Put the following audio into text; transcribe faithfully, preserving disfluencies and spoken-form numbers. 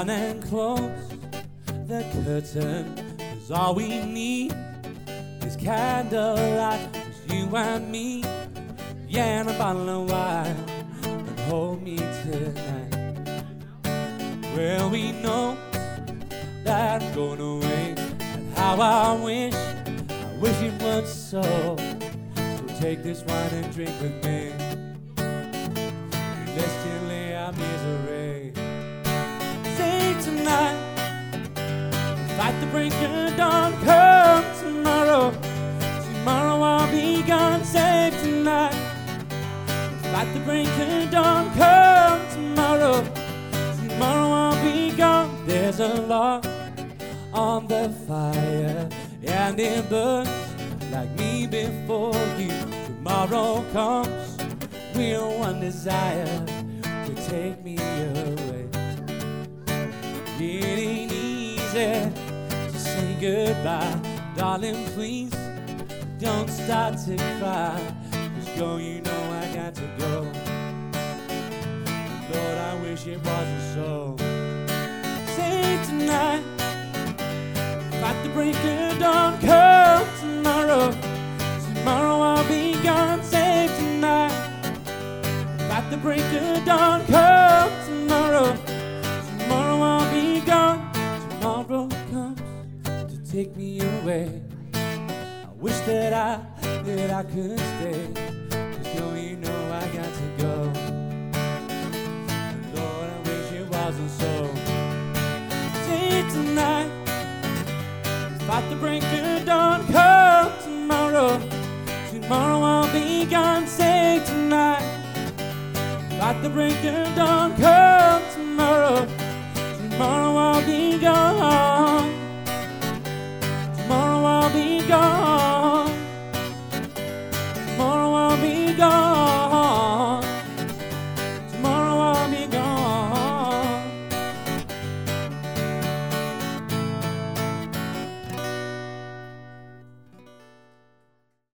on and close the curtain, 'cause all we need is candlelight, just you and me, yeah, and a bottle of wine, and hold me tonight. Well, we know that I'm going away, and how I wish, I wish it was so. So take this wine and drink with me, let's delay our misery. Say tonight, fight the break of dawn, come tomorrow. Tomorrow I'll be gone, save tonight. Fight the break of dawn, come tomorrow. Tomorrow I'll be gone. There's a log on the fire, and it burns like me before you. Tomorrow comes with one desire, to take me away. It ain't easy to say goodbye, darling, please don't start to cry. Just go, you know I got to go. Lord, I wish it wasn't so. Say tonight, fight the break of dawn, come tomorrow. Tomorrow I'll be gone, save tonight. Fight the break of dawn, come tomorrow. Tomorrow I'll be gone. Tomorrow comes to take me away. I wish that I, that I could stay. Cause girl, you know I got to go. And Lord, I wish it wasn't so. Say tonight, fight the break of dawn, come tomorrow. Tomorrow I'll be gone, say tonight. Fight the break of dawn, come tomorrow. Tomorrow I'll be gone.